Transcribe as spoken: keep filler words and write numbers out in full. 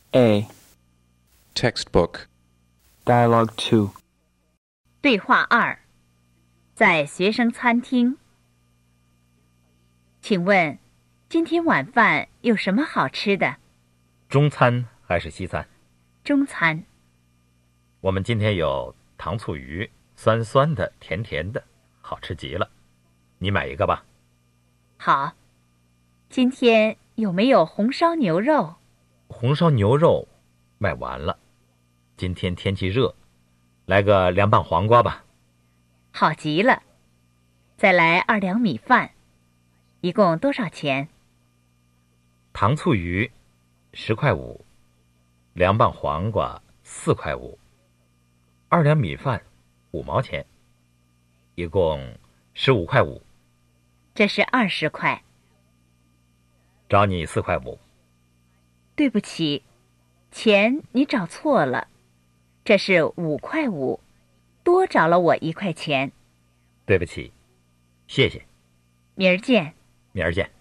A. Textbook. Dialogue two. 对话二，在学生餐厅。请问，今天晚饭有什么好吃的？ 中餐还是西餐？ 中餐。 我们今天有糖醋鱼，酸酸的，甜甜的，好吃极了。你买一个吧。 好。今天有没有红烧牛肉？ 红烧牛肉卖完了。今天天气热，来个凉拌黄瓜吧。 好极了。再来二两米饭，一共多少钱？ 糖醋鱼十块五，凉拌黄瓜四块五，二两米饭五毛钱，一共十五块五。 这是二十块。 找你四块五。 对不起，钱你找错了，这是五块五，多找了我一块钱。 对不起，谢谢。 明儿见。 明儿见。